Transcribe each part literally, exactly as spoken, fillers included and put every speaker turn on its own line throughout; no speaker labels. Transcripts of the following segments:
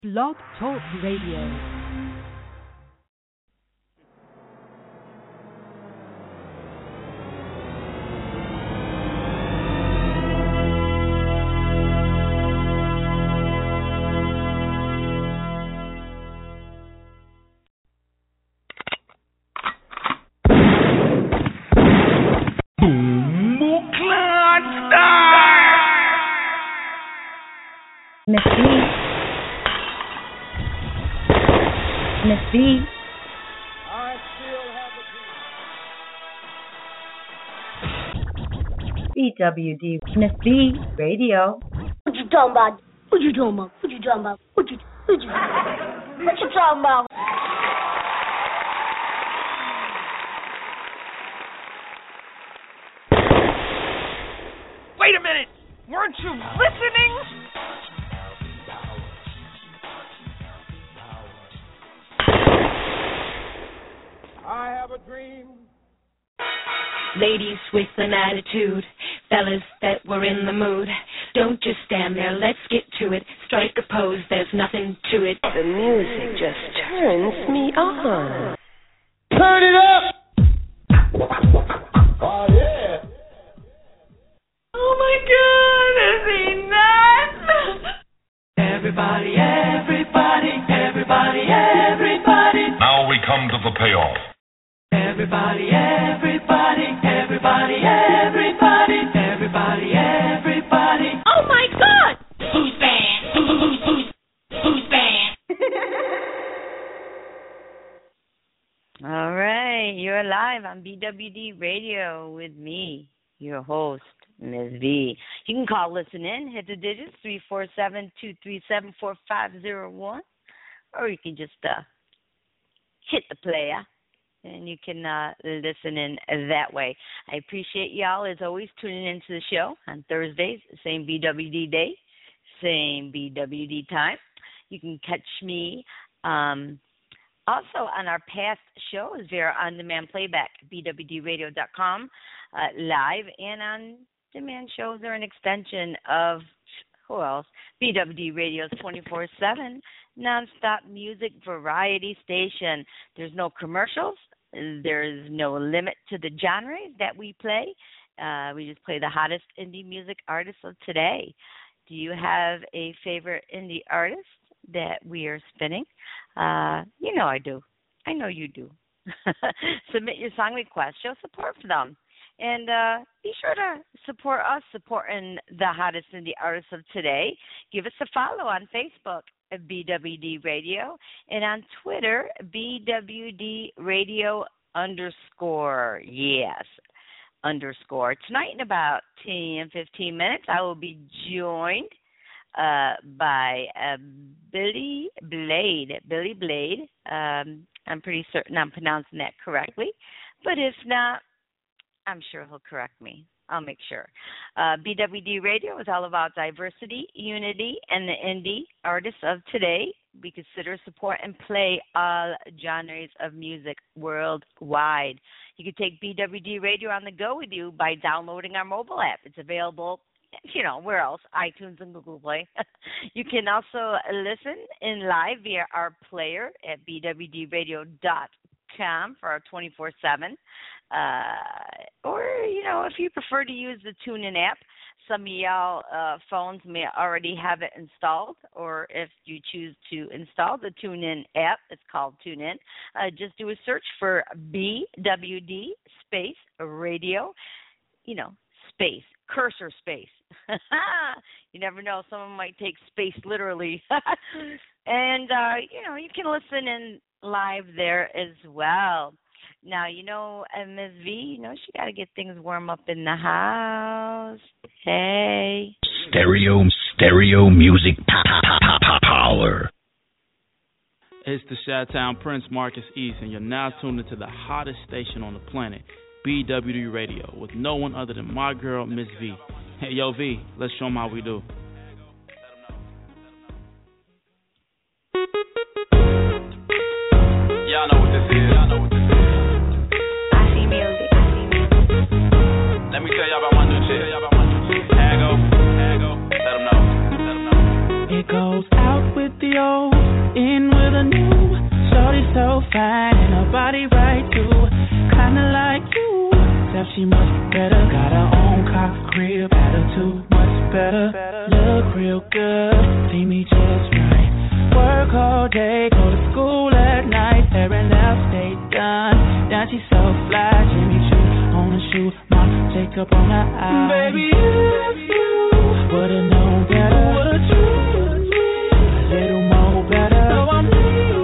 Blog Talk Radio.
Miss B. Miss B.
I still have a
B W D. Miss B. Radio.
What you talking about? What you talking about? What you talking about? What you what you what you talking about?
Wait a minute! Weren't you listening? I have a dream.
Ladies with an attitude, fellas that were in the mood. Don't just stand there, let's get to it. Strike a pose, there's nothing to it.
The music just turns me on.
Turn it up! Oh, yeah.
Oh my God, is he nuts? Everybody, everybody, everybody, everybody.
Now we come to the payoff.
Everybody, everybody, everybody, everybody, everybody, everybody. Oh my God! Who's bad? Who, who, who's, who's, who's bad?
All right, you're live on B W D Radio with me, your host, Miz B. You can call, listen in, hit the digits, three four seven, two three seven, four five zero one, or you can just uh, hit the player, and you can uh, listen in that way. I appreciate y'all, as always, tuning into the show on Thursdays, same B W D day, same B W D time. You can catch me um, also on our past shows via on-demand playback, b w d radio dot com, uh, live, and on-demand shows are an extension of, who else, B W D Radio's twenty-four seven nonstop music variety station. There's no commercials. There's no limit to the genres that we play. Uh, we just play the hottest indie music artists of today. Do you have a favorite indie artist that we are spinning? Uh, you know I do. I know you do. Submit your song request. Show support for them. And uh, be sure to support us supporting the hottest indie artists of today. Give us a follow on Facebook, B W D Radio, and on Twitter, B W D Radio underscore. Yes, underscore. Tonight in about ten, fifteen minutes, I will be joined uh, by uh, Billy Blade. Billy Blade. Um, I'm pretty certain I'm pronouncing that correctly. But if not, I'm sure he'll correct me. I'll make sure. Uh, B W D Radio is all about diversity, unity, and the indie artists of today. We consider, support, and play all genres of music worldwide. You can take B W D Radio on the go with you by downloading our mobile app. It's available, you know, where else? iTunes and Google Play. You can also listen in live via our player at b w d radio dot com for our twenty-four seven. Uh, or, you know, if you prefer to use the TuneIn app, some of y'all uh, phones may already have it installed, or if you choose to install the TuneIn app, it's called TuneIn, uh, just do a search for B W D space radio, you know, space, cursor space. You never know, someone might take space literally. And, uh, you know, you can listen in live there as well. Now, you know, uh, Miz V, you know, she got to get things warm up in the house. Hey.
Stereo, stereo music power.
It's the Chi-Town Prince, Marcus East, and you're now tuned into the hottest station on the planet, B W D Radio, with no one other than my girl, Miss V. Hey, yo, V, let's show them how we do. Y'all know what this is. Y'all know what this is. Let me tell y'all about my new chick. Here I go. Here I go. Let them know. Let them know. It goes out with the old In with a new shorty so fine and her body right too. Kinda like you, except she much better. Got her own cock crib, attitude much better. Look real good, see me just right. Work all day, go to school at night. Hair and nails stay done. Now she's so fly, Jimmy Choo on the shoe, Mom Jacob on the eye. Baby, if you would've known better, would've chosen me a little more better. So I'm leaving.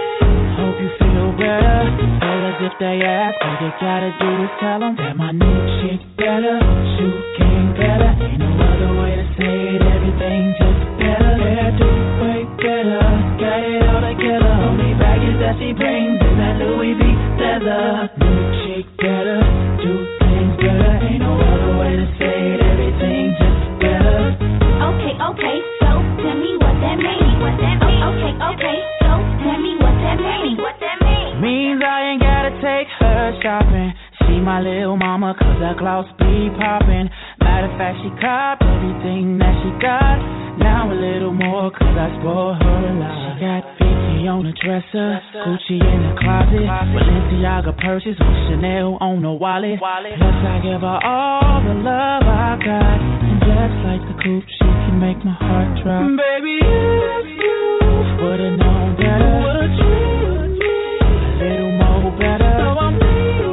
Hope you feel better. Haters if they ask, all you gotta do is tell them that my new chick better, shoe game better. Ain't no other way to say it, everything just better. Yeah, do way better, got it all together. Only baggage that she brings is that Louis V leather. New chick better, do things better. Ain't no other way to say it, everything just better.
Okay, okay, so tell me what that means. What that means? Okay, okay, so tell me what that means. What that means?
Means I ain't gotta take her shopping. See my little mama, cause her gloss be popping. Matter of fact, she copped everything that she got. Now a little more, cause I spoil her a lot. She got fifty on the dresser, Gucci in the closet, Balenciaga purses with Chanel on the wallet. Plus I give her all the love I got, and just like the coupe, she can make my heart drop. Baby, if you would've known better, would've chosen me a little more better. So I'm leaving.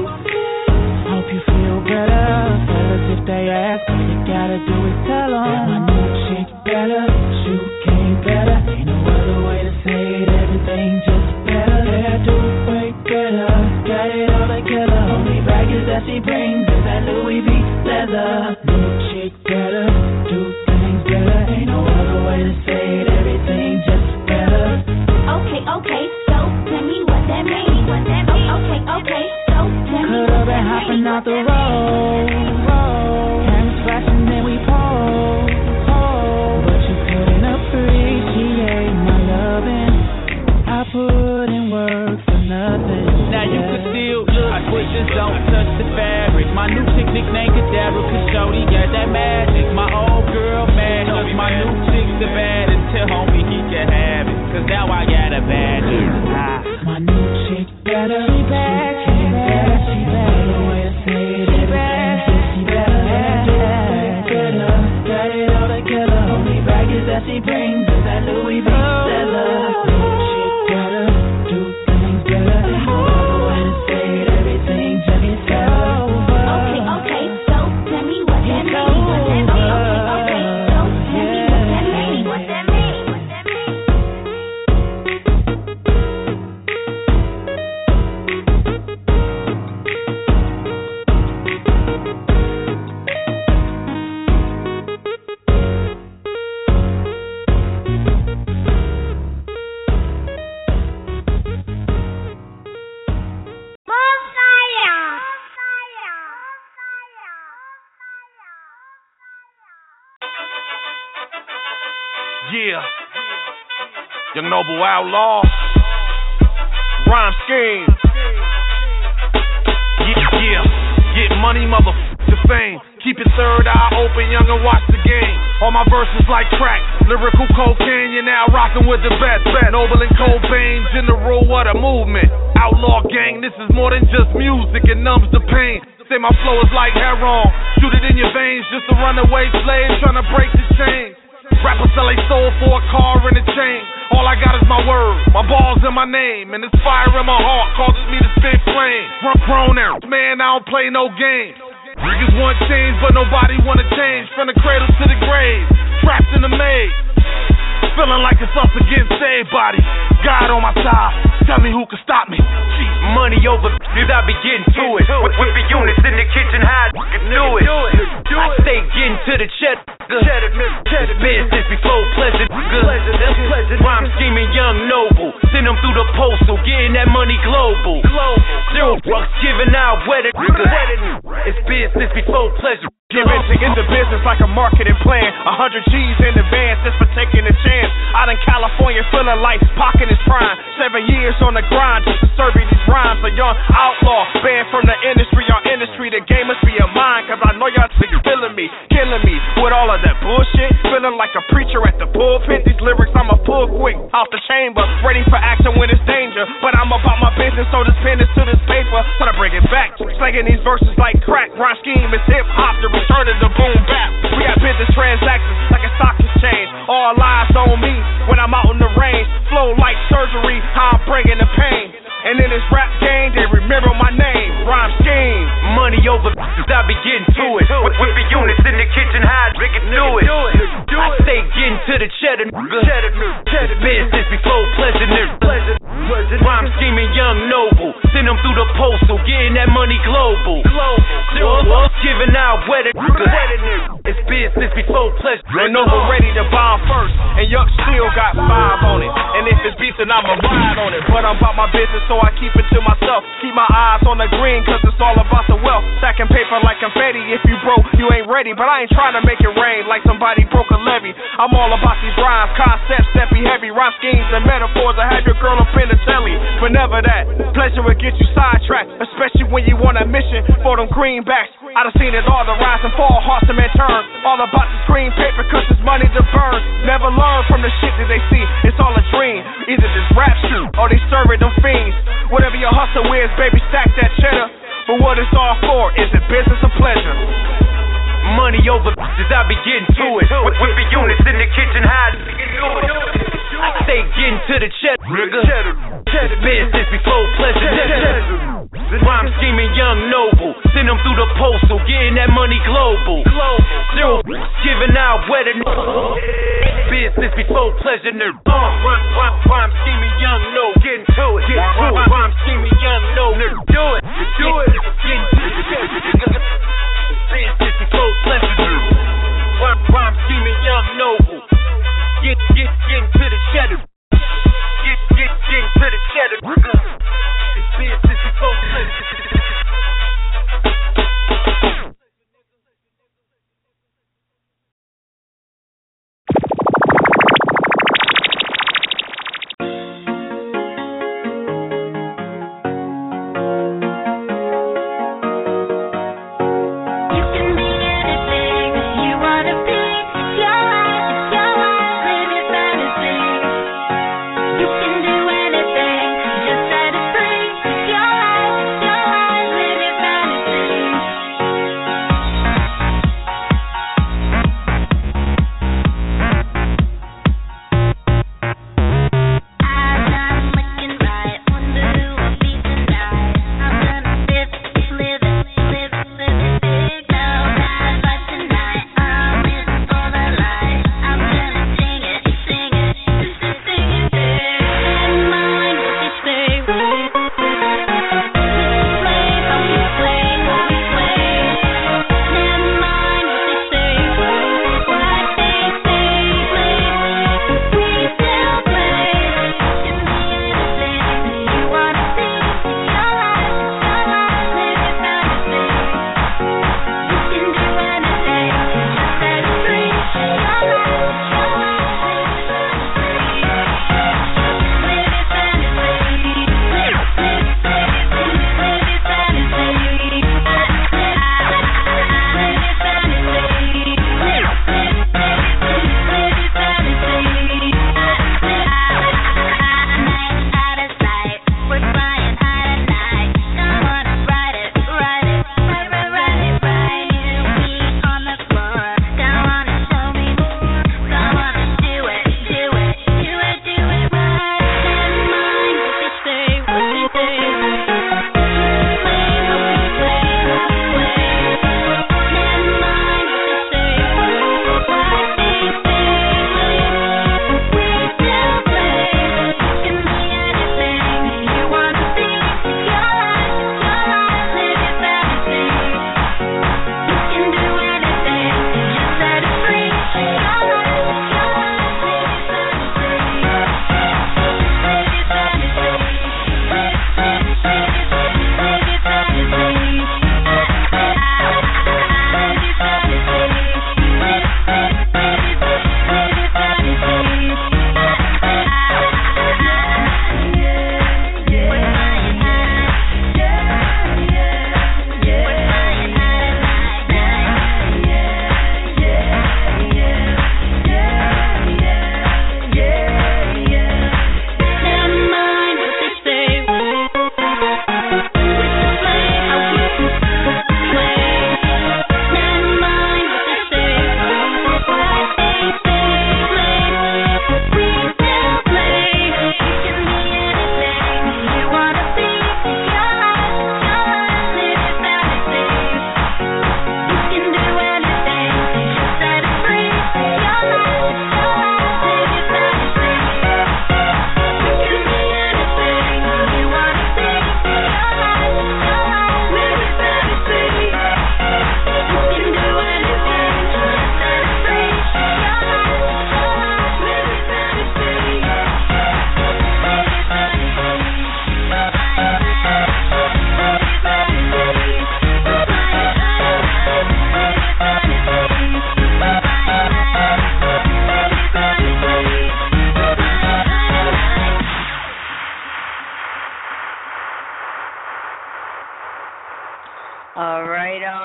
Hope you feel better. Fellas, if they ask, all you gotta do is tell them that my new chick better, shoe game better. Ain't no other way to say it, everything just better. Yeah, do way better, got it all together. Only baggage that she brings is that Louis V leather. New chick better, do things better. Ain't no other way to say it, everything just better.
Okay, okay, so tell me what that means. What that means? Okay, okay, so tell me what that means.
Could've been hopping out the road, road. Cameras flashing, then we pose, pose. But you couldn't appreciate my loving. I put in work for nothing. Now you can still look, but just don't touch the fabric. My new chick nickname Cadabra, cause Shorty got that magic. My old girl mad, cause my new chick's the baddest. Tell homie he can have it, cause now I got a bad ah. My new chick better, she bad, she bad, she bad. No way to say it, she bad, she better, better. Got it all together, only baggage that she brings is that Louis V leather. New chick better, do things better. No other way to say it, everything just better.
Okay, okay, so tell me what that means. What that means? Okay, okay, so tell me what that means. What that means? What that means?
Yeah. Young Noble Outlaw. Rhyme scheme. Yeah, yeah. Get money, motherfucker, fame. Keep your third eye open, young, and watch the game. All my verses like crack, lyrical cocaine. You're now rocking with the best, best. Noble and Cobain's in the rule of the movement. Outlaw gang, this is more than just music. It numbs the pain. Say my flow is like heroin. Shoot it in your veins, just a runaway slave trying to break the chain. Rappers sell they soul for a car and a chain. All I got is my word, my balls and my name, and this fire in my heart causes me to spit flame. Run grown out, man, I don't play no games. Niggas want change, but nobody wanna change. From the cradle to the grave, trapped in the maze. Feeling like it's us against everybody. God on my side, tell me who can stop me. Jeez.
Money over bitches, I be getting to it. With, with the units in the kitchen, how I do it. I stay getting to the cheddar. It's business before pleasure. Rhyme scheming, young noble. Send them through the postal, getting that money global. Zero bucks giving out wedded. It's business before pleasure.
Get rich in the business like a marketing plan. A hundred G's in advance just for taking a chance. Out in California feeling like Pac in his prime. Seven years on the grind just to serve these rhymes. A young outlaw, banned from the industry. Our industry, the game must be a mine. Cause I know y'all niggas feeling me. me, killing me with all of that bullshit. Feeling like a preacher at the pulpit. These lyrics I'ma pull quick out the chamber, ready for action when it's danger. But I'm about my business, so this pen is to this paper. But I bring it back, slanging these verses like crack. Rhyme scheme is hip hop, the return of the boom bap. We got business transactions like a stock exchange. All eyes on me when I'm out in the range. Flow like surgery, how I'm bringing the pain. And in this rap game, they remember my name. Rhyme scheme. Money over, I be getting to it. With, with the units in the kitchen, how they can do it. I stay getting to the cheddar. Cheddar business before pleasure. Rhyme scheming, young noble. Send them through the postal, getting that money global. Giving out weather. It's business before pleasure. And Nova ready to bomb first. And Yuck still got five on it. And if it's beastin', I'ma ride on it. But I'm about my business, so I keep it to myself. Keep my eyes on the green, cause it's all about the wealth. Stacking paper like confetti. If you broke, you ain't ready. But I ain't trying to make it rain like somebody broke a levee. I'm all about these rhymes, concepts that be heavy. Rhyme schemes and metaphors that have your girl up in the telly. But never that. Pleasure will get you sidetracked, especially when you on a mission for them greenbacks. I done seen it all, the rise and fall, hearts and men turn. All about this green paper, cause it's money to burn. Never learn from the shit that they see. It's all a dream. Either this rap shoot or they serving them fiends. Whatever your hustle is, baby, stack that cheddar. But what it's all for, is it business or pleasure? Money over bitches, I be getting to it. With, with the units in the kitchen, how I stay getting to the cheddar, nigga. Cheddar business before pleasure. Rhyme scheming, young noble. Send them through the postal, getting that money global. Zero giving out weather. Business before pleasure. Uh, rhyme, rhyme, rhyme scheming, young noble. Getting to it. Get to it. Rhyme scheming, young noble. Do it. Do it. Getting to the cheddar. Business before pleasure. Rhyme, rhyme scheming, young noble. Get, get, getting to the cheddar. Get, get, getting to the cheddar. It's business before pleasure.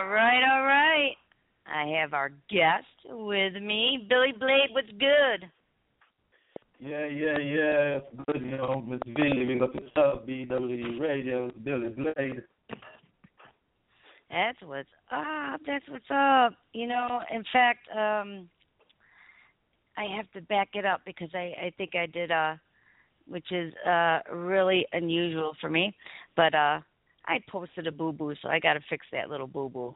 All right, all right. I have our guest with me, Billy Blade. What's good?
Yeah, yeah, yeah. It's good, you know. Miss V, we got the sub B W D Radio, Billy Blade.
That's what's up. That's what's up. You know, in fact, um, I have to back it up because I, I think I did, uh, which is uh, really unusual for me. But uh, I posted a boo-boo, so I got to fix that little boo-boo.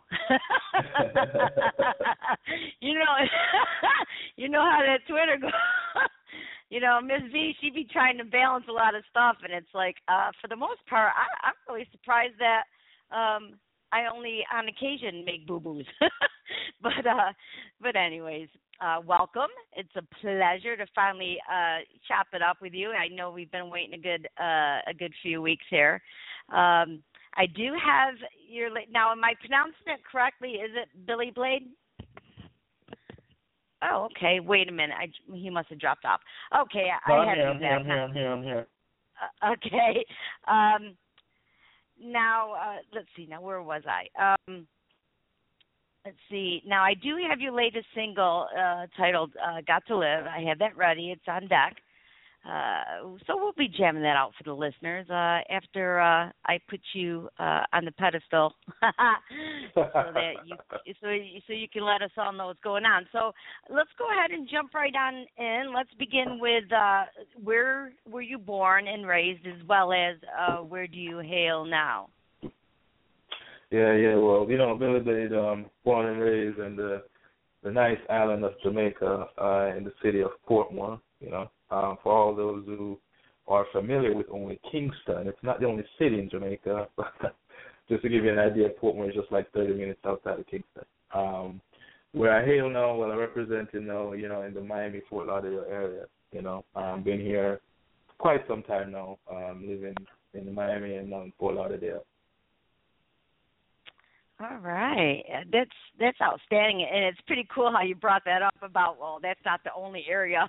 you know, you know how that Twitter goes. You know, Miss V, she be trying to balance a lot of stuff, and it's like, uh, for the most part, I, I'm really surprised that um, I only, on occasion, make boo-boos. but, uh, but anyways, uh, welcome. It's a pleasure to finally uh, chop it up with you. I know we've been waiting a good, uh, a good few weeks here. Um, I do have your now. Am I pronouncing it correctly? Is it Billy Blade? Oh, okay. Wait a minute. I, he must have dropped off. Okay, I,
no,
I have
I'm
you
here,
back.
I'm here, I'm here, I'm here.
Uh, okay. Um, now, uh, let's see. Now, where was I? Um, let's see. Now, I do have your latest single uh, titled uh, "Got to Live." I have that ready. It's on deck. Uh, so we'll be jamming that out for the listeners uh, after uh, I put you uh, on the pedestal, so that you so you, so you can let us all know what's going on. So let's go ahead and jump right on in. Let's begin with uh, where were you born and raised, as well as uh, where do you hail now?
Yeah, yeah. Well, you know, Billy Blade, um, born and raised in the the nice island of Jamaica, uh, in the city of Portmore. You know. Um, for all those who are familiar with only Kingston, it's not the only city in Jamaica. Just to give you an idea, Portmore is just like thirty minutes outside of Kingston. Um, where I hail now, well, I represent, you know, you know, in the Miami, Fort Lauderdale area. You know, I've um, been here quite some time now, um, living in Miami and um, Fort Lauderdale.
All right, that's that's outstanding, and it's pretty cool how you brought that up about, well, that's not the only area,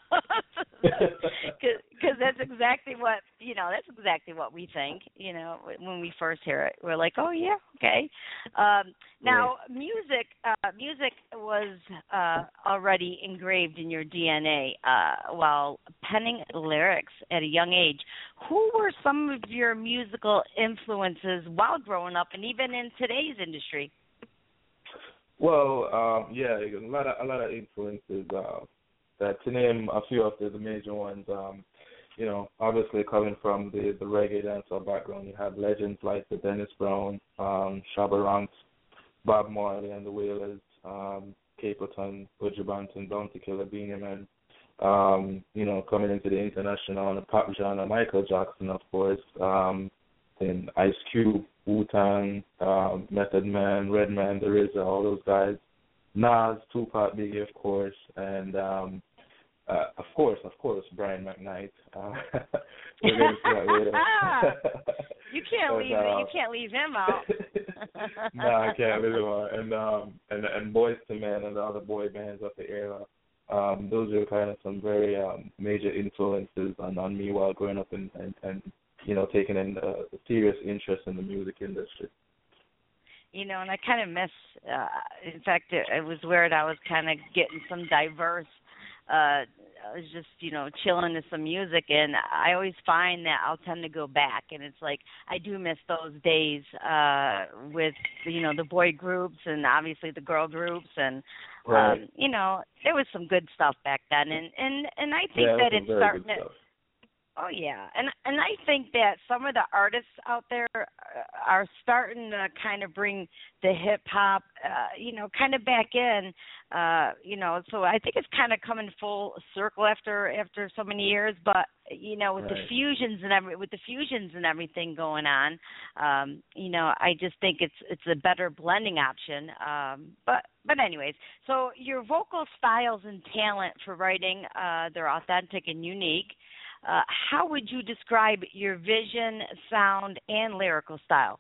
because that's exactly what you know. That's exactly what we think. You know, when we first hear it, we're like, oh yeah, okay. Um, now, right. music, uh, music was uh, already engraved in your D N A uh, while penning lyrics at a young age. Who were some of your musical influences while growing up, and even in today's industry?
Well, um, yeah, a lot of a lot of influences. Uh, that to name a few of the, the major ones. Um, you know, obviously coming from the, the reggae dancehall background, you have legends like the Dennis Brown, um, Shabba Ranks, Bob Marley and the Wailers, um, Capleton, Buju Banton, Bounty Killer, Beenie Man. Um, you know, coming into the international and the pop genre, Michael Jackson, of course, um, then Ice Cube, Wu-Tang, um, Method Man, Redman, The R Z A, all those guys. Nas, Tupac, Biggie, of course, and um, uh, of course, of course, Brian McKnight. Uh, we're going to see that later.
You can't and, leave uh, you can't leave him out.
No, I can't leave him out. And um, and and Boyz two Men and the other boy bands of the era. Um, those are kind of some very um, major influences on, on me while growing up and, and, and you know, taking in a serious interest in the music industry.
You know, and I kind of miss, uh, in fact, it, it was weird. I was kind of getting some diverse, uh, I was just, you know, chilling to some music, and I always find that I'll tend to go back, and it's like I do miss those days uh, with, you know, the boy groups and obviously the girl groups, and, right. um, you know, there was some good stuff back then, and, and, and I think
yeah,
that it's starting to... Oh, yeah. And and I think that some of the artists out there are starting to kind of bring the hip-hop, uh, you know, kind of back in, uh, you know. So I think it's kind of coming full circle after after so many years. But, you know, with
right.
the fusions and every, with the fusions and everything going on, um, you know, I just think it's it's a better blending option. Um, but but anyways, so your vocal styles and talent for writing, uh, they're authentic and unique. Uh, how would you describe your vision, sound, and lyrical style?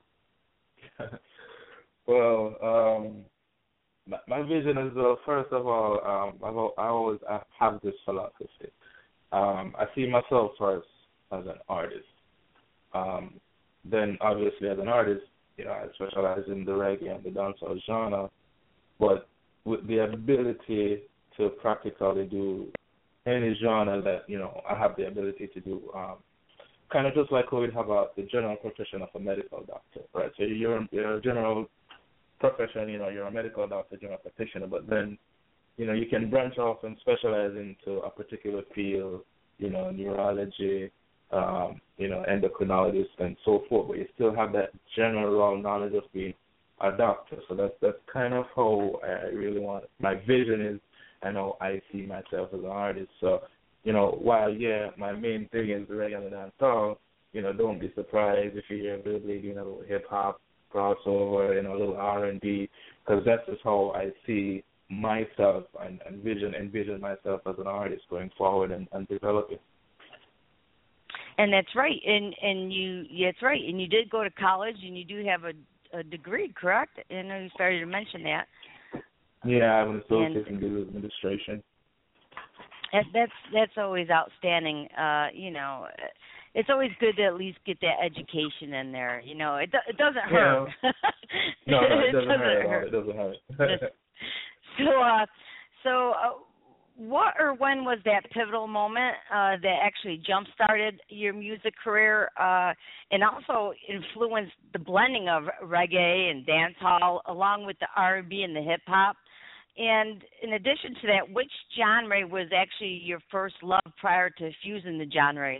Well, um, my, my vision is, uh, first of all, um, I've, I always I have this philosophy. Um, I see myself first as an artist. Um, then, obviously, as an artist, you know, I specialize in the reggae and the dancehall genre, but with the ability to practically do any genre that, you know, I have the ability to do, um, kind of just like how we have a, the general profession of a medical doctor, right? So you're, you're a general profession, you know, you're a medical doctor, general practitioner, but then, you know, you can branch off and specialize into a particular field, you know, neurology, um, you know, endocrinologist and so forth, but you still have that general knowledge of being a doctor. So that's that's kind of how I really want, my vision is, and how I see myself as an artist. So, you know, while, yeah, my main thing is the reggae and dancehall, you know, don't be surprised if you hear Bill Blade doing a little hip-hop crossover, you know, a little R and B, because that's just how I see myself and, and vision envision myself as an artist going forward and, and developing.
And that's right, and and you, yeah, that's right, and you did go to college, and you do have a, a degree, correct? I know you started to mention that.
Yeah, I have an associate in business administration.
And that's that's always outstanding. Uh, you know, it's always good to at least get that education in there. You know, it it doesn't hurt.
Yeah. no, no, it,
it
doesn't,
doesn't
hurt.
hurt.
It doesn't hurt.
so, uh, so. Uh, What or when was that pivotal moment uh, that actually jump-started your music career uh, and also influenced the blending of reggae and dancehall along with the R and B and the hip-hop? And in addition to that, which genre was actually your first love prior to fusing the genres?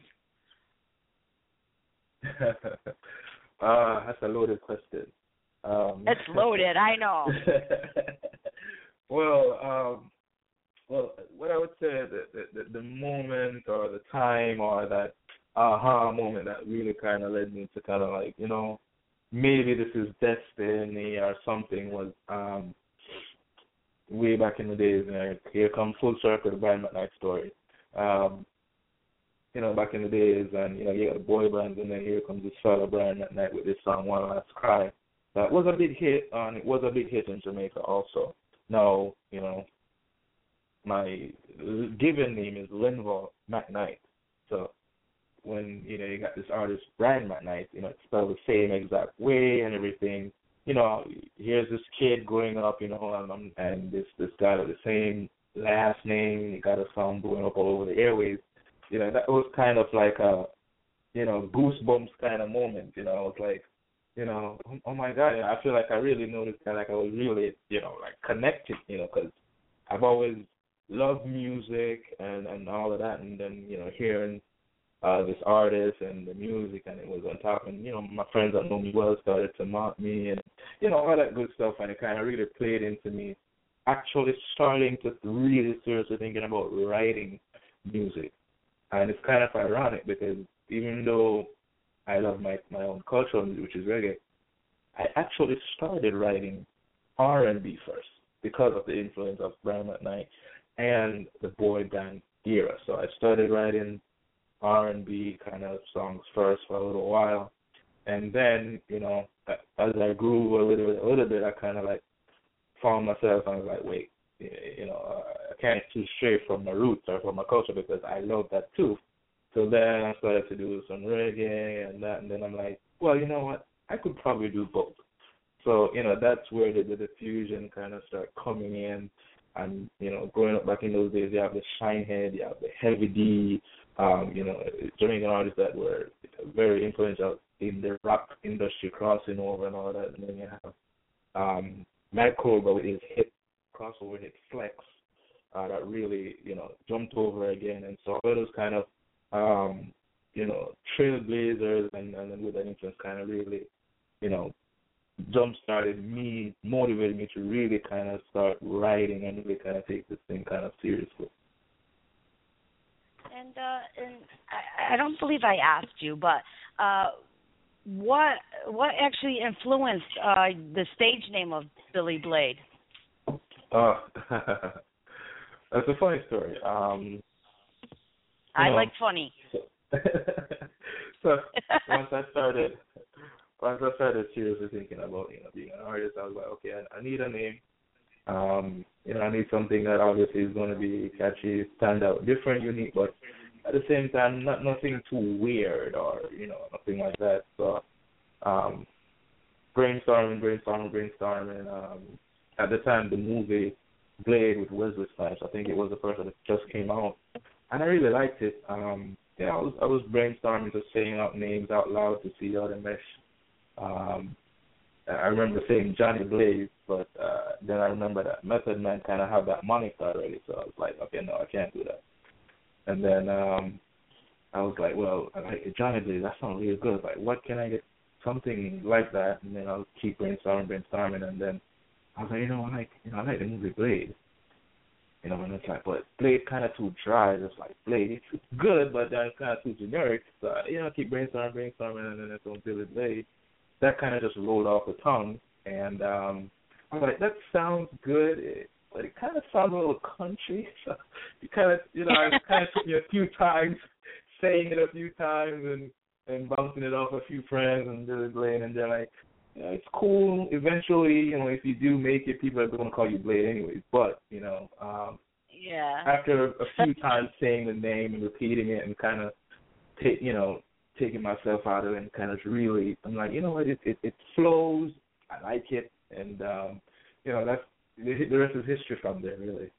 uh, that's a loaded question. Um,
it's loaded, I know.
well, um, Well, what I would say, the, the the moment or the time or that aha moment that really kind of led me to kind of like, you know, maybe this is destiny or something was um, way back in the days. You know, here comes full circle, the Brian McKnight story. Um, you know, back in the days, and, you know, you got the boy bands, and then here comes this fella, Brian McKnight, with this song, One Last Cry. That was a big hit, and it was a big hit in Jamaica also. Now, you know, my given name is Linval McKnight. So when, you know, you got this artist, Brian McKnight, you know, it's spelled the same exact way and everything. You know, here's this kid growing up, you know, and, and this, this guy with the same last name, you got a song blowing up all over the airwaves. You know, that was kind of like a, you know, goosebumps kind of moment. You know, I was like, you know, oh, oh my God, I feel like I really noticed that, like I was really, you know, like connected, you know, because I've always love music and, and all of that, and then, you know, hearing uh, this artist and the music, and it was on top, and, you know, my friends that know me well started to mock me, and, you know, all that good stuff, and it kind of really played into me actually starting to really seriously thinking about writing music. And it's kind of ironic because even though I love my, my own culture, which is reggae, I actually started writing R and B first because of the influence of Brian McKnight and the boy band era. So I started writing R and B kind of songs first for a little while, and then, you know, as I grew a little bit, a little bit, I kind of like found myself, and I was like, wait, you know, uh, I can't too stray from my roots or from my culture because I love that too. So then I started to do some reggae and that, and then I'm like, well, you know what, I could probably do both. So, you know, that's where the, the fusion kind of started coming in. And, you know, growing up back in those days, you have the Shinehead, you have the Heavy D, um, you know, Jamaican artists that were very influential in the rock industry crossing over and all that. And then you have um, Matt Cobra with his hit, crossover hit Flex, uh, that really, you know, jumped over again. And so all those kind of, um, you know, trailblazers and, and with that influence kind of really, you know, jump-started me, motivated me to really kind of start writing and really kind of take this thing kind of seriously.
And, uh, and I, I don't believe I asked you, but uh, what what actually influenced uh, the stage name of Billy Blade?
Uh, that's a funny story. Um,
I
know,
like funny.
So, so once I started... Once I started seriously thinking about, you know, being an artist, I was like, okay, I, I need a name. Um, you know, I need something that obviously is going to be catchy, stand out, different, unique, but at the same time, not nothing too weird or, you know, nothing like that. So um, brainstorming, brainstorming, brainstorming. Um, at the time, the movie Blade with Wesley Snipes, I think it was the first one that just came out, and I really liked it. Um, yeah, I was I was brainstorming, just saying out names out loud to see how they mesh. Um, I remember saying Johnny Blaze, but uh, then I remember that Method Man kind of had that moniker already, so I was like, okay, no, I can't do that. And then um, I was like, well, like, Johnny Blaze, that sounds really good. Like, what can I get? Something like that, and then I'll keep brainstorming, brainstorming, and then I was like, you know, I like, you know, I like the movie Blade. You know, and it's like, but Blade kind of too dry. It's like Blade, it's good, but then it's kind of too generic. So you know, I keep brainstorming, brainstorming, and then it's on Billy Blade. That kind of just rolled off the tongue, and um, I was like, that sounds good, it, but it kind of sounds a little country. So you kind of, you know, it kind of took me a few times, saying it a few times, and and bouncing it off a few friends and Billy Blade, and they're like, you know, it's cool. Eventually, you know, if you do make it, people are going to call you Blade anyways. But, you know, um,
yeah.
after a few times saying the name and repeating it and kind of, ta- you know, taking myself out of it and kind of really, I'm like, you know what, it, it, it flows. I like it. And, um, you know, that's the rest is history from there, really.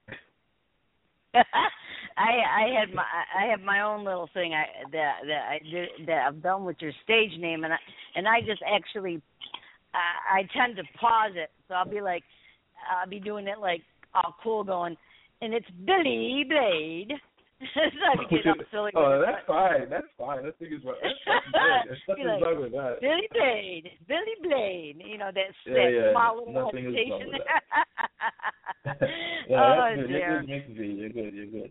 I I had my I have my own little thing I that that I did, that I've done with your stage name, and I and I just actually I, I tend to pause it, so I'll be like I'll be doing it like all cool going, and it's Billy Blade. So I get all silly.
Oh, that's fine. That's fine. That's is what. That's There's nothing
like,
wrong with that.
Billy Blade, Billy Blade. You know that,
yeah,
that
yeah,
small little
nothing
hesitation.
Is wrong with that. yeah,
oh
that's good.
dear.
You're good. You're good. You're good.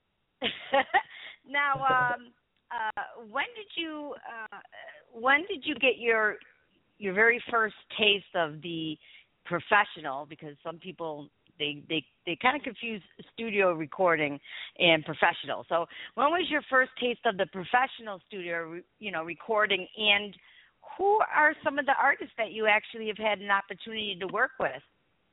Now, um, uh, when did you uh, when did you get your your very first taste of the professional? Because some people they they, they kind of confuse studio recording and professional. So, when was your first taste of the professional studio, you know, recording? And who are some of the artists that you actually have had an opportunity to work with?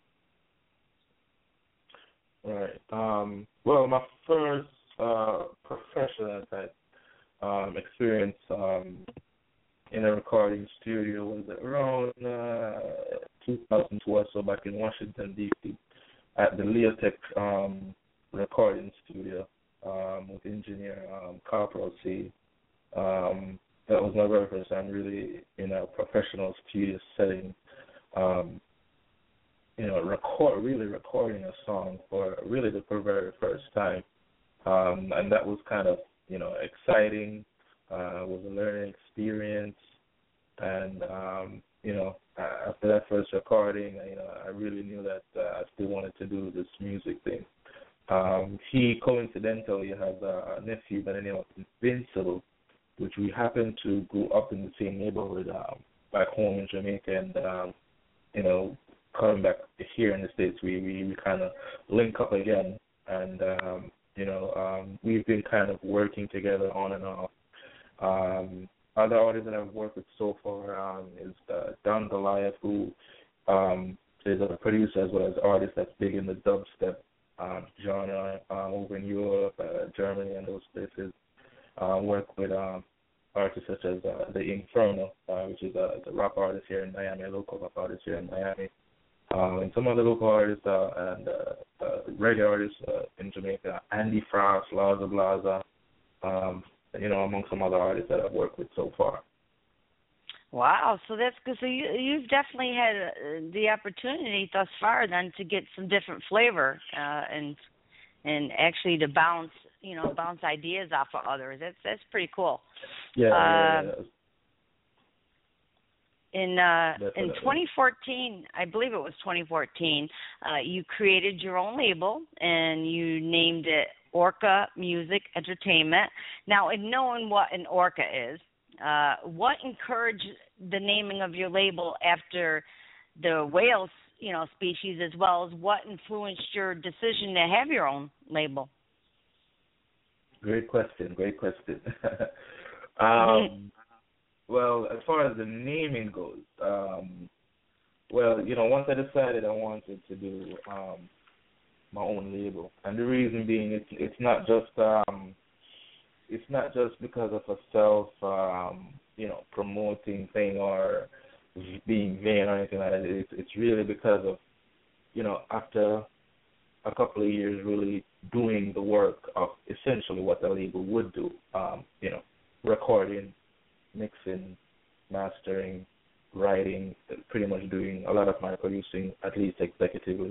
Right. Um, well, my first uh, professional type um, experience um, in a recording studio was around uh, two thousand two, so back in Washington, D C, at the Leotech um, recording studio um, with engineer um, Corporal C. Um, that was my very first time really in a professional studio setting. Um, you know, record really recording a song for really the very first time. Um, and that was kind of, you know, exciting. Uh, it was a learning experience. And, um, you know, after that first recording, you know, I really knew that uh, I still wanted to do this music thing. Um, he coincidentally has a nephew by the name of Invincible, which we happened to grow up in the same neighborhood um, back home in Jamaica. And, um, you know, coming back here in the States, we, we, we kind of link up again. And, um, you know, um, we've been kind of working together on and off. Um, other artists that I've worked with so far um, is uh, Don Goliath, who um, is a producer as well as artist that's big in the dubstep um, genre um, over in Europe, uh, Germany, and those places. Uh, work with um, artists such as uh, The Inferno, uh, which is a, a rap artist here in Miami, a local rap artist here in Miami. Um, and some other local artists uh, and uh, uh, reggae artists uh, in Jamaica, Andy Frost, Laza Blaza, um, you know, among some other artists that I've worked with so far.
Wow, so that's good. So you, you've definitely had uh, the opportunity thus far then to get some different flavor uh, and and actually to bounce, you know, bounce ideas off of others. That's that's pretty cool.
Yeah.
Uh,
yeah, yeah.
In uh,
Definitely.
in twenty fourteen, I believe it was twenty fourteen, uh, you created your own label and you named it Orca Music Entertainment. Now, in knowing what an orca is, uh, what encouraged the naming of your label after the whale, you know, species, as well as what influenced your decision to have your own label?
Great question. Great question. um, well, as far as the naming goes, um, well, you know, once I decided I wanted to do um, my own label, and the reason being, it's it's not just um, it's not just because of a self, um, you know, promoting thing or being vain or anything like that. It's, it's really because of, you know, after a couple of years really doing the work of essentially what the label would do, um, you know, recording, mixing, mastering, writing, pretty much doing a lot of my producing, at least executively.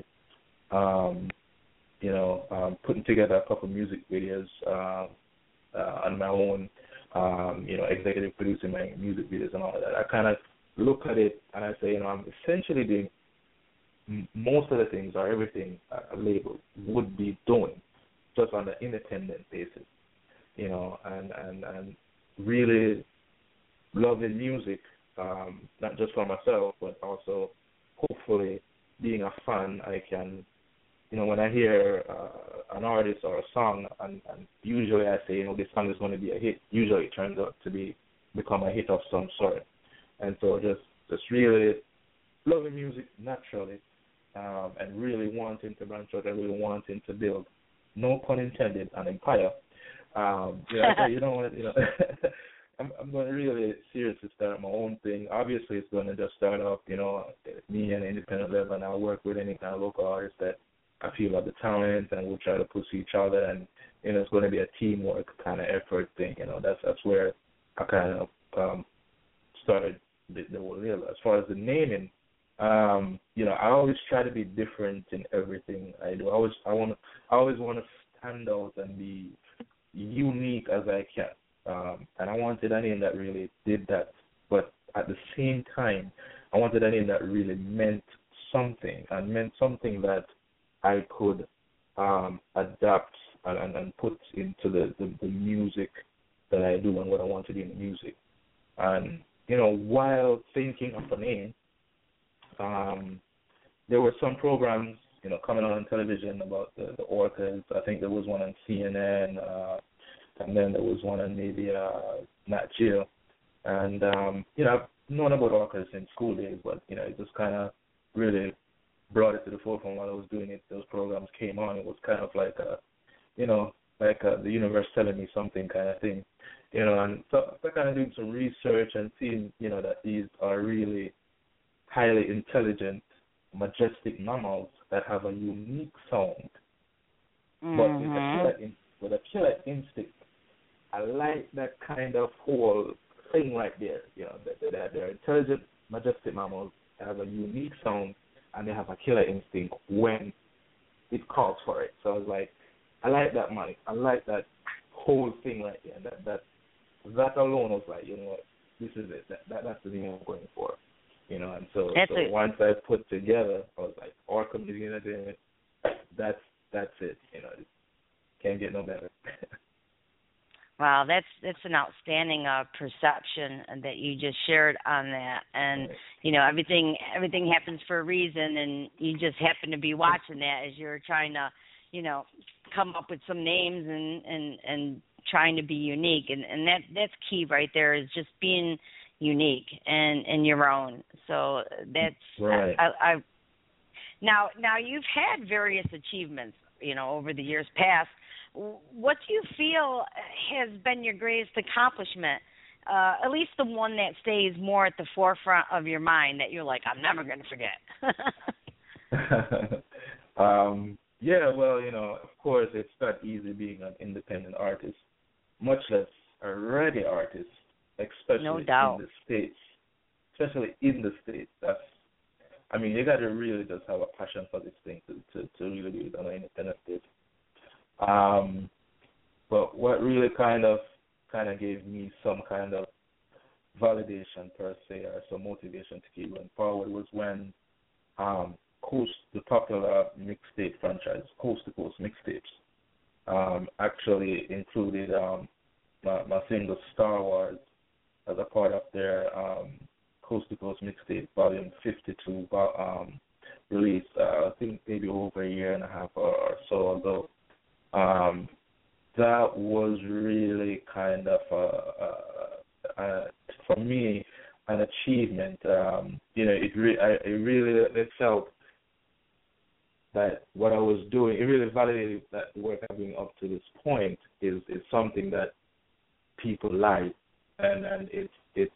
Um, you know, um, putting together a couple of music videos uh, uh, on my own, um, you know, executive producing my music videos and all of that. I kind of look at it and I say, you know, I'm essentially doing m- most of the things or everything a label would be doing, just on an independent basis, you know, and, and, and really loving music, um, not just for myself, but also hopefully being a fan, I can, you know, when I hear uh, an artist or a song, and, and usually I say, you know, this song is going to be a hit. Usually it turns out to be become a hit of some sort. And so just just really loving music naturally, um, and really wanting to branch out and really wanting to build, no pun intended, an empire. Um, you know, I say, you know what, you know, I'm, I'm going to really seriously start my own thing. Obviously, it's going to just start off, you know, me and independent level, and I'll work with any kind of local artists that I feel have the talent, and we'll try to push each other, and, you know, it's going to be a teamwork kind of effort thing. You know, that's that's where I kind of um, started the, the whole deal. As far as the naming, um, you know, I always try to be different in everything I do. I always I want to I always want to stand out and be unique as I can. Um, and I wanted a name that really did that. But at the same time, I wanted a name that really meant something, and meant something that I could um, adapt and, and, and put into the, the, the music that I do and what I want to do in the music. And, you know, while thinking of a name, um, there were some programs, you know, coming on television about the, the orcas. I think there was one on C N N, uh, and then there was one on maybe uh, Nat Geo. And, um, you know, I've known about orcas in school days, but, you know, it just kind of really brought it to the forefront while I was doing it. Those programs came on. It was kind of like a, you know, like a, the universe telling me something kind of thing, you know. And so I kind of doing some research and seeing, you know, that these are really highly intelligent, majestic mammals that have a unique sound,
mm-hmm.
but with a killer, in, with a killer instinct. I like that kind of whole thing right there. You know, that they're, they're intelligent, majestic mammals. They have a unique sound, and they have a killer instinct when it calls for it. So I was like, I like that, Mike. I like that whole thing right there. That that that alone was like, you know what, this is it. That, that that's the thing I'm going for. You know, and so, so once I put together, I was like, Orca Music Entertainment. That's that's it. You know, can't get no better.
Wow, that's that's an outstanding uh, perception that you just shared on that, and you know everything everything happens for a reason, and you just happen to be watching that as you're trying to, you know, come up with some names and and, and trying to be unique, and, and that that's key right there, is just being unique and, and your own. So that's
right.
I, I, I now now you've had various achievements, you know, over the years past. What do you feel has been your greatest accomplishment, uh, at least the one that stays more at the forefront of your mind that you're like, I'm never going to forget?
um, yeah, well, you know, of course, it's not easy being an independent artist, much less a reggae artist, especially
no doubt.
in the States. Especially in the States. That's, I mean, you got to really just have a passion for this thing to, to, to really do it on an independent basis. Um, but what really kind of kind of gave me some kind of validation per se, or some motivation to keep going forward, was when um, Coast, the popular mixtape franchise, Coast to Coast Mixtapes, um, actually included um, my, my single Star Wars as a part of their um, Coast to Coast Mixtape Volume fifty-two, um, released, uh, I think maybe over a year and a half or, or so ago. Um, that was really kind of, a, a, a, for me, an achievement. Um, you know, it, re- I, it really it felt that what I was doing, it really validated that the work I'm doing up to this point is, is something that people like, and, and it, it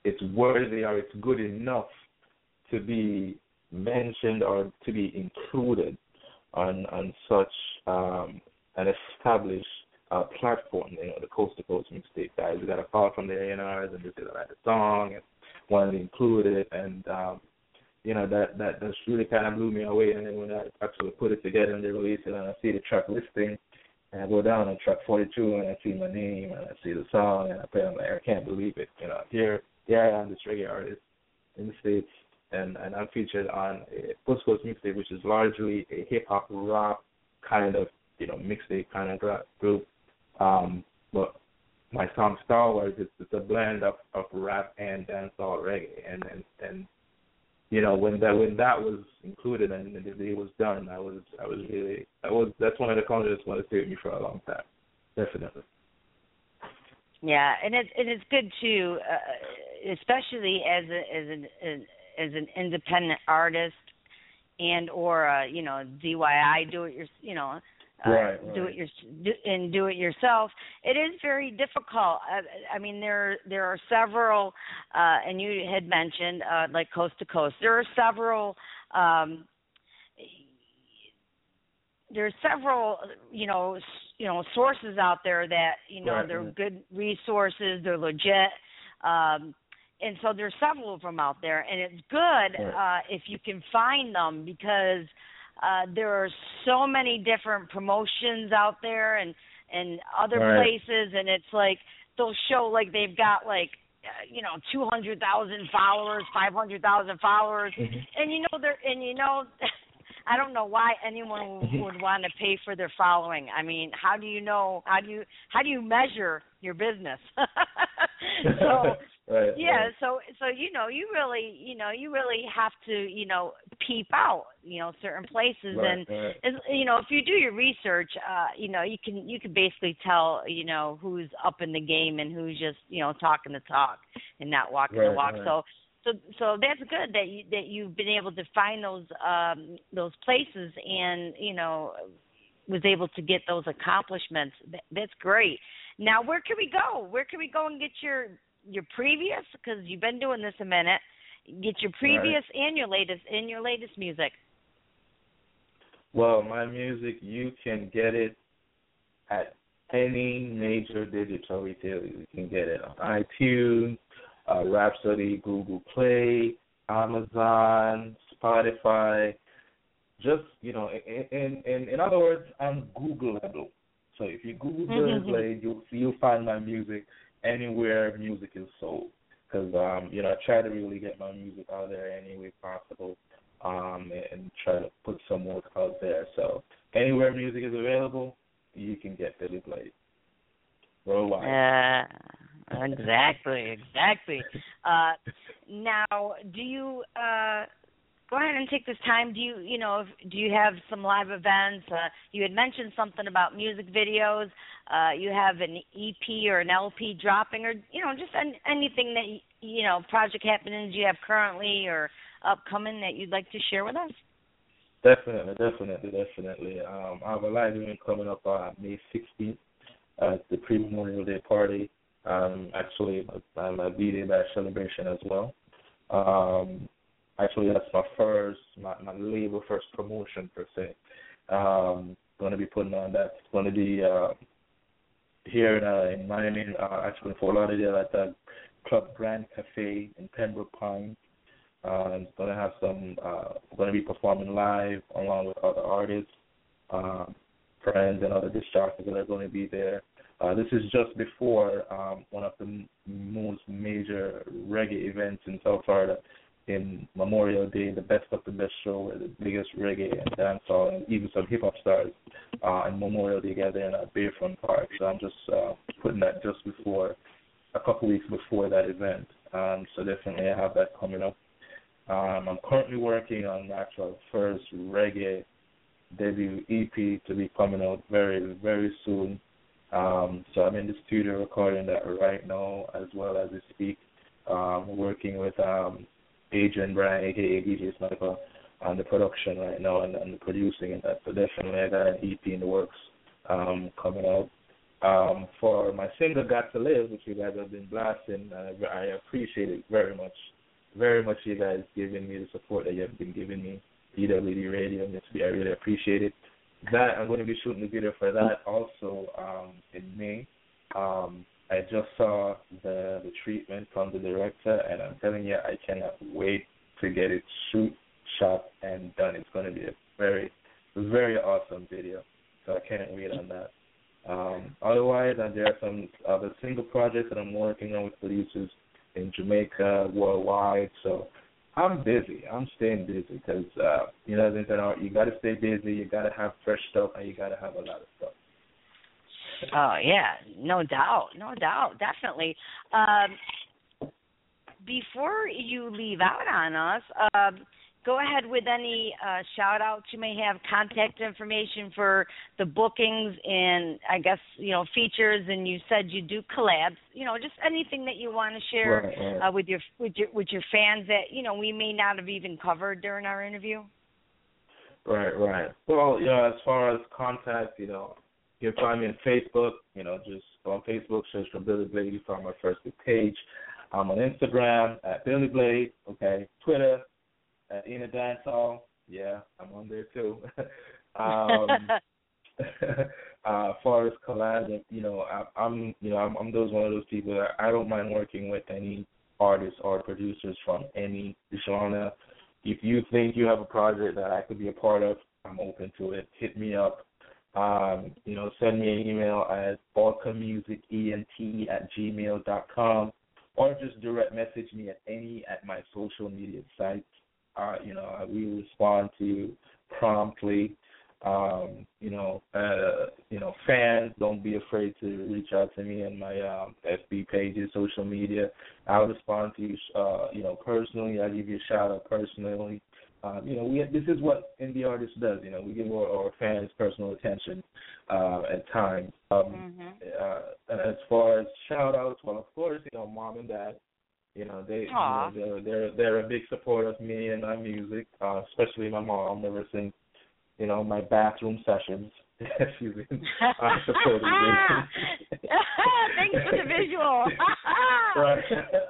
it's worthy or it's good enough to be mentioned or to be included on on such um, an established uh, platform. You know, the Coast to Coast mixtape guys. We got a call from the A and Rs and they said I like the song and wanted to include it, and um, you know that that that's really kind of blew me away. And then when I actually put it together and they released it, and I see the track listing, and I go down on track forty-two and I see my name and I see the song and I play. I'm like, I can't believe it. You know, here here I am, this reggae artist in the States, and, and I'm featured on a Coast Coast mixtape, which is largely a hip hop rock kind of, you know, mixtape kind of group. Um, but my song Star Wars, it's, it's a blend of, of rap and dancehall reggae, and, and and you know when that when that was included and the day was done, I was I was really I was that's one of the concerts that's going to stay with me for a long time, definitely.
Yeah, and it's and it's good too, uh, especially as a, as an as an independent artist and or uh, you know D I Y do it your you know. Uh,
right, right.
Do it your do, and do it yourself. It is very difficult. I, I mean, there there are several, uh, and you had mentioned uh, like Coast to Coast. There are several. Um, there are several, you know, you know, sources out there that you know
right,
they're
right.
good resources. They're legit. Um, and so there's several of them out there, and it's good
right.
uh, if you can find them because. Uh, there are so many different promotions out there and, and other
right.
places, and it's like they'll show like they've got like uh, you know two hundred thousand followers, five hundred thousand followers,
mm-hmm.
and you know they're and you know I don't know why anyone would want to pay for their following. I mean, how do you know? How do you how do you measure your business? so.
Right,
yeah,
right.
so so you know you really you know you really have to you know peep out you know certain places
right,
and
right.
as, you know if you do your research uh you know you can you can basically tell you know who's up in the game and who's just you know talking the talk and not walking
right,
the walk.
Right.
So so so that's good that you that you've been able to find those um those places and you know was able to get those accomplishments. That, that's great. Now where can we go? Where can we go and get your your previous, because you've been doing this a minute, get your previous
right.
and your latest and your latest music?
Well, my music, you can get it at any major digital retailer. You can get it on iTunes, uh, Rhapsody, Google Play, Amazon, Spotify. Just, you know, in in, in other words, I'm Googleable. So if you Google
mm-hmm.
Play, you'll, you'll find my music anywhere music is sold, because um, you know I try to really get my music out there any way possible, um, and, and try to put some work out there. So anywhere music is available, you can get Billy Blade worldwide.
Uh, exactly, exactly. Uh, now, do you uh, go ahead and take this time? Do you, you know, do you have some live events? Uh, you had mentioned something about music videos. Uh, you have an E P or an L P dropping, or you know, just an, anything that you know, project happenings you have currently or upcoming that you'd like to share with us.
Definitely, definitely, definitely. Um, I have a live event coming up on May sixteenth at the pre-Memorial Day party. Um, actually, I'm a B-Day Bash celebration as well. Um, actually, that's my first, my, my label first promotion per se. Um, going to be putting on that. It's going to be uh, here in, uh, in Miami, uh, actually in Fort Lauderdale at the Club Grand Cafe in Pembroke Pines. Uh, I'm going to have some, uh, going to be performing live along with other artists, uh, friends, and other disc jockeys that are going to be there. Uh, this is just before um, one of the m- most major reggae events in South Florida in Memorial Day, the Best of the Best show, where the biggest reggae and dancehall and even some hip-hop stars uh, in Memorial Day together in a Bayfront Park. So I'm just uh, putting that just before, a couple weeks before that event. Um, so definitely I have that coming up. Um, I'm currently working on the actual first reggae debut E P to be coming out very, very soon. Um, so I'm in the studio recording that right now as well as we speak. Um, working with um, Adrian Bryan, a k a. D J Sniper, on the production right now and, and the producing and that. So definitely I got an E P in the works um, coming out. um, for my single "Got to Live," which you guys have been blasting. Uh, I appreciate it very much, very much. You guys giving me the support that you have been giving me. B W D Radio, Miss B, I really appreciate it. That I'm going to be shooting the video for that also um, in May. Um, I just saw the the treatment from the director, and I'm telling you, I cannot wait to get it shoot, shot, and done. It's going to be a very, very awesome video, so I can't wait on that. Um, otherwise, uh, there are some other single projects that I'm working on with producers in Jamaica, worldwide, so I'm busy. I'm staying busy because, uh, you know, you got to stay busy, you got to have fresh stuff, and you got to have a lot of stuff.
Oh, yeah, no doubt, no doubt, definitely. Um, before you leave out on us, uh, go ahead with any uh, shout-outs you may have, contact information for the bookings and, I guess, you know, features, and you said you do collabs, you know, just anything that you want to share
right, right.
Uh, with your with your with your fans that, you know, we may not have even covered during our interview.
Right, right. Well, you know, as far as contact, you know, you can find me on Facebook, you know, just on Facebook, search for Billy Blade, you find my first page. I'm on Instagram at Billy Blade, okay, Twitter at Ina Dancehall, yeah, I'm on there too. um, uh, as far as collabs, you know, I, I'm, you know, I'm, I'm those one of those people that I don't mind working with any artists or producers from any genre. If you think you have a project that I could be a part of, I'm open to it. Hit me up. Um, you know, send me an email at orcamusicent at gmail dot com, or just direct message me at any at my social media sites. Uh, you know, I will respond to you promptly. Um, you know, uh, you know, fans, don't be afraid to reach out to me on my um, F B pages, social media. I'll respond to you, uh, you know, personally. I'll give you a shout out personally. Um, you know, we this is what indie artists does. You know, we give our, our fans personal attention uh, at times. Um,
mm-hmm.
uh, and as far as shout outs, well, of course, you know, mom and dad. You know, they you know, they're they're they're a big supporter of me and my music, uh, especially my mom. Ever since, you know, my bathroom sessions, she's been uh, supporting me.
Thanks for the visual.
Right.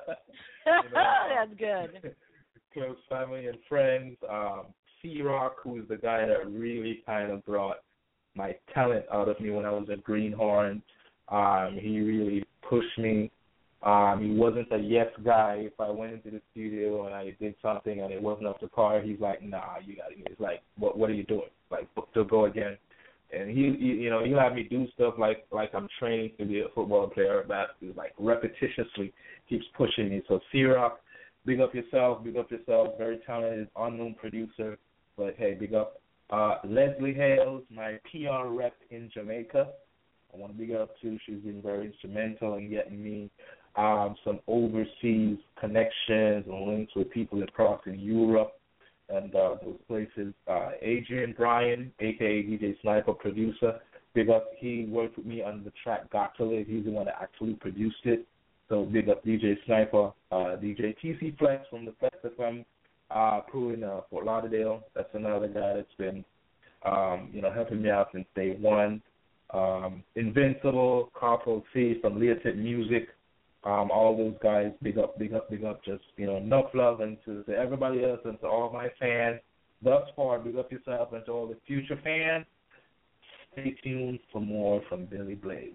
You know,
that's good.
Close family and friends. Um, C-Rock, who's the guy that really kind of brought my talent out of me when I was at Greenhorn. Um, he really pushed me. Um, he wasn't a yes guy. If I went into the studio and I did something and it wasn't up to par, he's like, nah, you got to. He's like, what What are you doing? Like, to go again. And he, he, you know, he'll have me do stuff like like I'm training to be a football player or basketball, like repetitiously keeps pushing me. So C-Rock, big up yourself, big up yourself. Very talented, unknown producer, but hey, big up. Uh, Leslie Hales, my P R rep in Jamaica. I want to big her up too. She's been very instrumental in getting me um, some overseas connections and links with people across in Europe and uh, those places. Uh, Adrian Bryan, aka D J Sniper, producer. Big up. He worked with me on the track "Got to Live." He's the one that actually produced it. So big up D J Sniper, uh, D J T C Flex from the Flex F M uh, crew in uh, Fort Lauderdale. That's another guy that's been, um, you know, helping me out since day one. Um, Invincible, Corporal C from Leotip Music. Um, all those guys, big up, big up, big up. Just, you know, enough love, and to, to everybody else and to all my fans thus far, big up yourself, and to all the future fans, stay tuned for more from Billy Blade.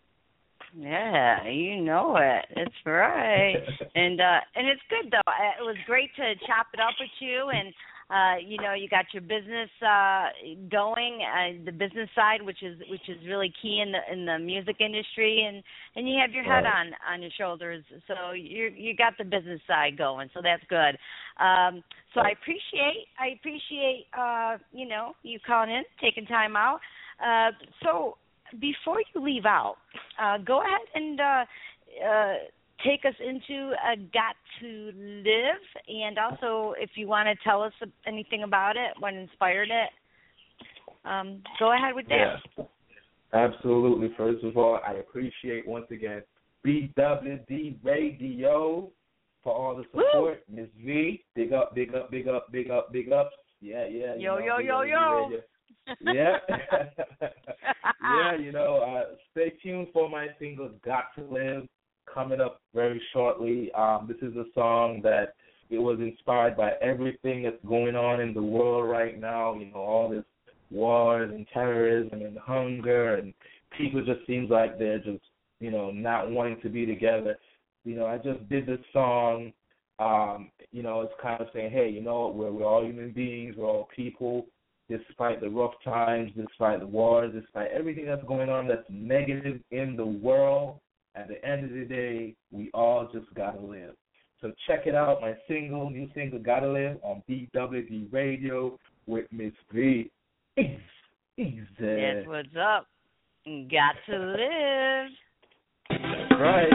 Yeah, you know it. It's right. and uh and it's good though. It was great to chop it up with you, and uh you know, you got your business uh going, uh, the business side, which is which is really key in the in the music industry, and and you have your head
right.
on on your shoulders. So you you got the business side going. So that's good. Um so I appreciate I appreciate uh you know, you calling in, taking time out. Uh so before you leave out, uh, go ahead and uh, uh, take us into uh, Got to Live, and also if you want to tell us anything about it, what inspired it, um, go ahead with that.
Yeah, absolutely. First of all, I appreciate once again B W D Radio for all the support. Miss V, big up, big up, big up, big up, big up. Yeah, yeah.
Yo,
know,
yo, yo, yo.
Radio. Yeah. Yeah, you know, uh, stay tuned for my single Got to Live coming up very shortly. Um, this is a song that it was inspired by everything that's going on in the world right now, you know, all this wars and terrorism and hunger, and people just seems like they're just, you know, not wanting to be together. You know, I just did this song, um, you know, it's kind of saying, hey, you know, we're, we're all human beings, we're all people, despite the rough times, despite the wars, despite everything that's going on that's negative in the world, at the end of the day, we all just got to live. So check it out, my single, new single, Gotta Live, on B W D Radio with Miss V. Easy. Easy.
That's what's up. Got to live.
That's right.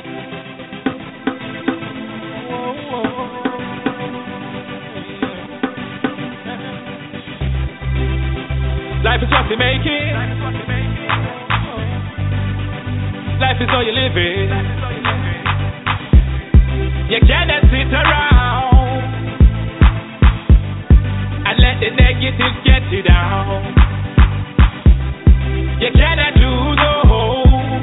Whoa, whoa. Life is what you make it. Life is how you live it. You cannot sit around and let the negatives get you down. You cannot lose hope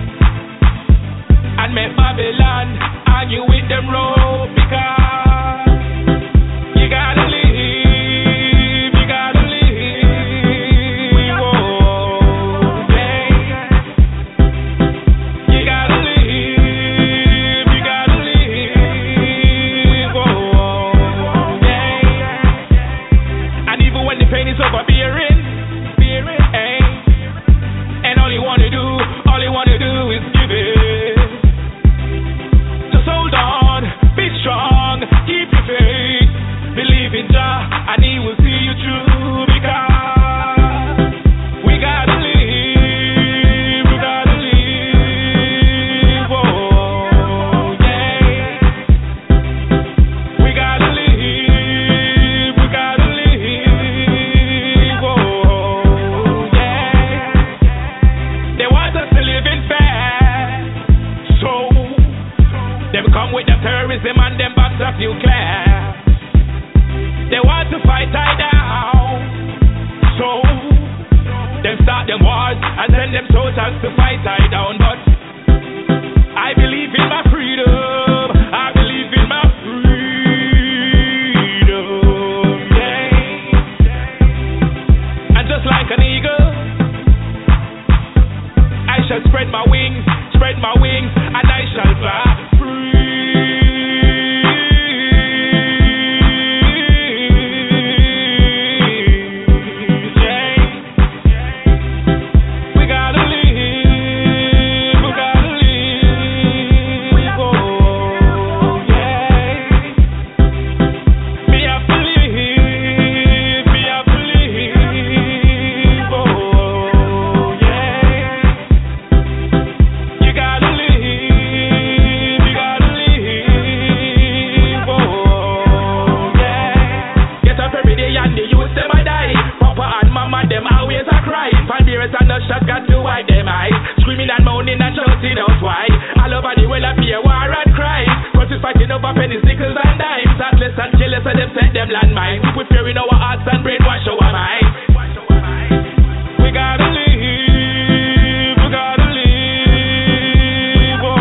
and make Babylon argue with them road, because you gotta live, you gotta live. Oh, yeah. You gotta live, you gotta live. Oh, yeah. And even when the pain is overbearing, hey, and all you wanna do, all you wanna do is give it. Just hold on, be strong, keep your faith, believe in Jah, and He will see you through, because we gotta live, we gotta live, oh, yeah. We gotta live, we gotta live, oh, yeah. They want us to live in fear, so them come with the terrorism and them bombs of nuclear. They want to fight I down, so them start them wars and send them soldiers to fight I down. But I believe in my freedom, I believe in my freedom, yeah. And just like an eagle, I shall spread my wings, spread my wings, and I shall fly free. Yeah. We gotta live, we gotta live. Oh, yeah. Me have to live, me have to live. Oh, yeah. You gotta live, you gotta live, oh, yeah. Get up every day and the youth them a die. Papa and mama them always a cry. Fan bearers and the shot got to wipe them eyes. Screaming and moaning and shouting out why. All over the world I fear war and crime. Countries fighting over pennies, nickels and dimes. Heartless and killers and them set them landmines. We fear in our hearts and brainwash our minds. We gotta live, we gotta live, oh,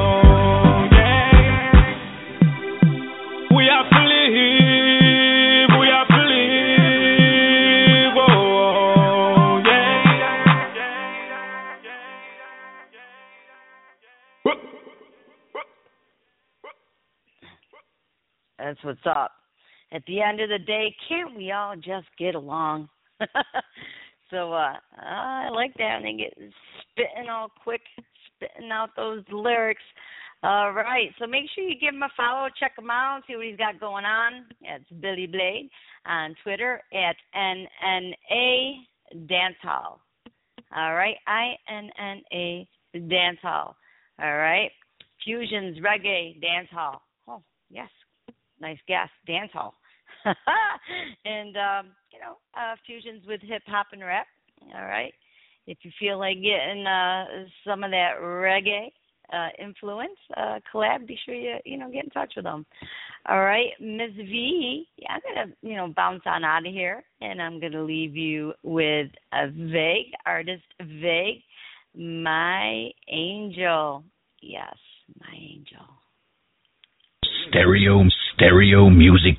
yeah. We have to live, we have to live, oh, yeah.
That's what's up. At the end of the day, can't we all just get along? So uh, I like that. And they get spitting all quick, spitting out those lyrics. All right. So make sure you give him a follow, check him out, see what he's got going on. It's Billy Blade on Twitter at N N A Dancehall. All right. I N N A Dancehall. All right. Fusions, reggae, dancehall. Oh, yes. Nice guess. Dancehall. And, um, you know, uh, fusions with hip-hop and rap. All right. If you feel like getting uh, some of that reggae, uh, influence uh, collab, be sure you you know get in touch with them. All right, Miss V, yeah, I'm gonna you know bounce on out of here, and I'm gonna leave you with a Vague artist, Vague, My Angel. Yes, My Angel.
Stereo, stereo music.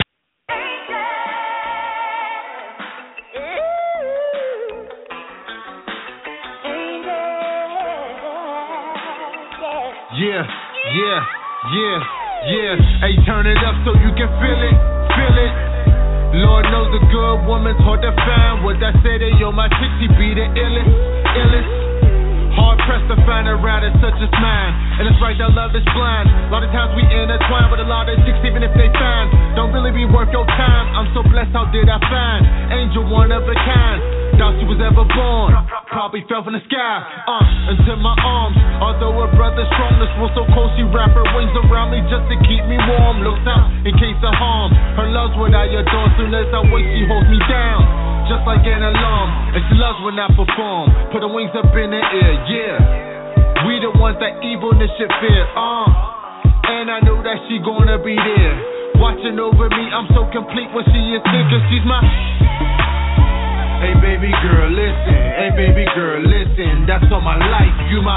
Yeah, yeah, yeah, yeah. Hey, turn it up so you can feel it, feel it. Lord knows a good woman's hard to find. What I say, they yo, my chick, she be the illest, illest. Hard pressed to find a ride as such as mine. And it's right that love is blind. A lot of times we intertwine, but a lot of chicks, even if they find, don't really be worth your time. I'm so blessed, how did I find Angel, one of a kind? Thought she was ever born, probably fell from the sky, uh, into my arms. Although her brother's strong, this world so cold, she wrap her wings around me just to keep me warm. Looks out in case of harm. Her love's what I adore. Soon as I wake, she holds me down, just like an alarm. And she loves when I perform. Put her wings up in the air, yeah. We the ones that evilness should fear, uh. And I know that she gonna be there, watching over me. I'm so complete when she is there, cause she's my. Hey baby girl, listen. Hey baby girl, listen. That's all my life. You my.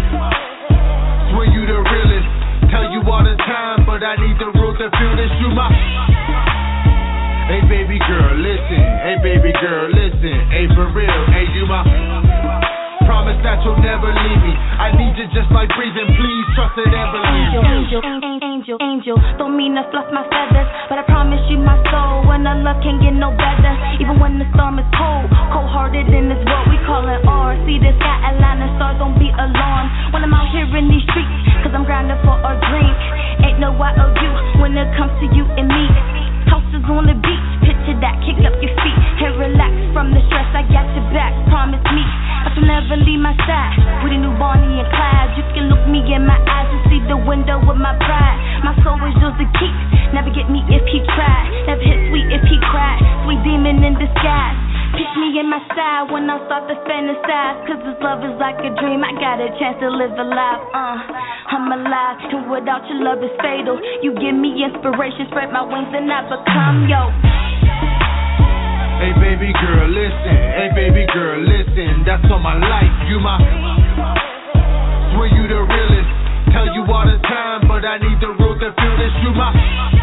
Swear you the realest. Tell you all the time, but I need the rules to feel this. You my. Hey baby girl, listen. Hey baby girl, listen. Hey for real. Hey you my. Promise that you'll never leave me. I need you just like breathing. Please trust it and believe.
Angel, angel, angel, angel. Don't mean to fluff my feathers, but I promise you my soul. When the love can't get no better, even when the storm is cold, cold-hearted in this what we call an R. See the sky outline, stars, don't be alarmed when I'm out here in these streets, cause I'm grinding for a drink. Ain't no I O U when it comes to you and me. Houses on the beach, picture that, kick up your feet and relax from the stress. I got your back, promise me I shall never leave my side. With a new Bonnie and Clyde, you can look me in my eyes and see the window with my pride. My soul is yours to keep, never get me if he tried, never hit sweet if he cried. Sweet demon in disguise, pitch me in my side when I start to fantasize. Cause this love is like a dream, I got a chance to live a life. Uh, I'm alive, and without your love is fatal. You give me inspiration, spread my wings and I become yo.
Hey baby girl, listen. Hey baby girl, listen. That's all my life. You my. Swear you the realest. Tell you all the time, but I need the rules to feel this. You my.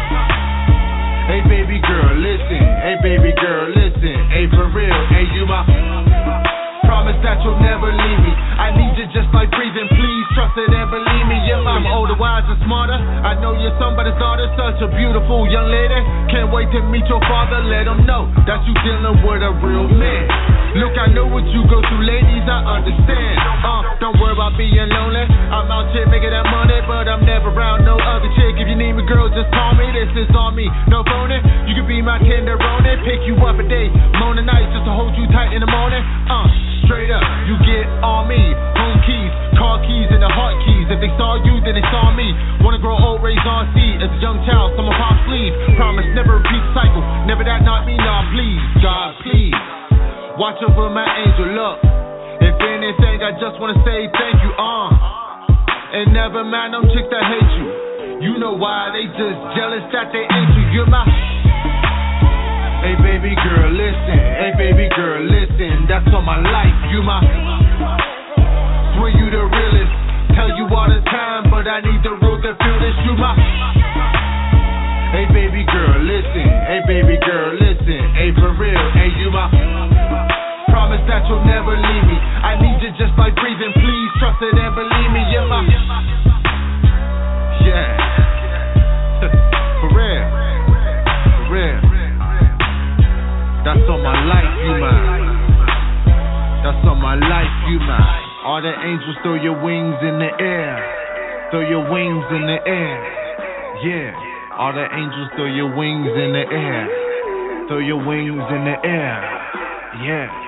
Hey baby girl, listen. Hey baby girl, listen. Hey for real. Hey you my. Promise that you'll never leave me. I need you just like breathing. Please trust it and believe me. Yeah, I'm older, wise, and smarter. I know you're somebody's daughter, such a beautiful young lady. Can't wait to meet your father. Let him know that you dealing with a real man. Look, I know what you go through, ladies. I understand. Uh, don't worry about being lonely. I'm out here making that money, but I'm never around no other chick. If you need me, girl, just call me. This is on me, no phoning. You can be my tenderoni, pick you up a day, morning nights just to hold you tight in the morning. Uh. Straight up, you get on me. Home keys, car keys, and the heart keys. If they saw you, then they saw me. Wanna grow old, raised on seed. As a young child, someone pop sleeve. Promise never repeat cycle. Never that, not me, nah, please. God, please. Watch over my angel, look. If anything, I just wanna say thank you, uh. And never mind them chicks that hate you. You know why, they just jealous that they ain't you. You're my. Hey baby girl, listen. Hey baby girl, listen. That's all my life. You my. Swear you the realest. Tell you all the time, but I need the rules to feel this. You my. Hey baby girl, listen. Hey baby girl, listen. Hey for real. Hey you my. Promise that you'll never leave me. I need you just like breathing. Please trust it and believe me. You're my. Yeah. For real. For real. That's all my life, you mine. That's all my life, you mine. All the angels, throw your wings in the air. Throw your wings in the air. Yeah. All the angels, throw your wings in the air. Throw your wings in the air. Yeah.